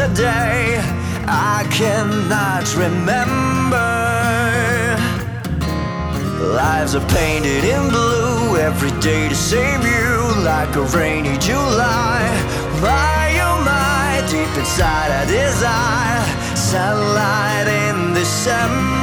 the day I cannot remember. Lives are painted in blue every day to save you, like a rainy July. My oh my, deep inside I desire sunlight in December.